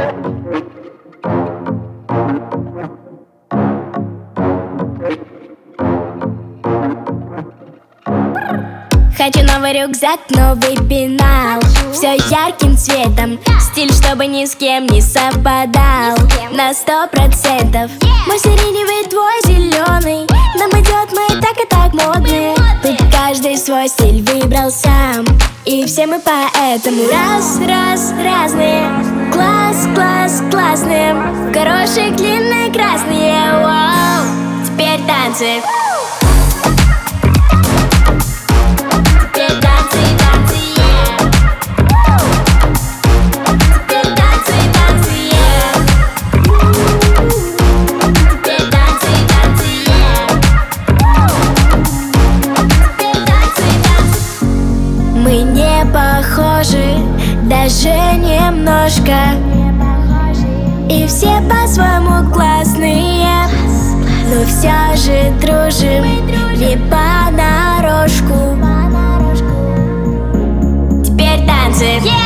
Хочу новый рюкзак, новый пенал. Все ярким цветом, стиль, чтобы ни с кем не совпадал. На 100%. Мой сиреневый, твой зеленый. Нам идет, мы и так модные. Тут каждый свой стиль выбрал сам, и все мы поэтому разные. Класс, классные. Горошек длинные, красные. Вау. Теперь танцы. Мы не похожи, даже немножко. И все по-своему классные, но все же дружим не понарошку. Теперь танцы.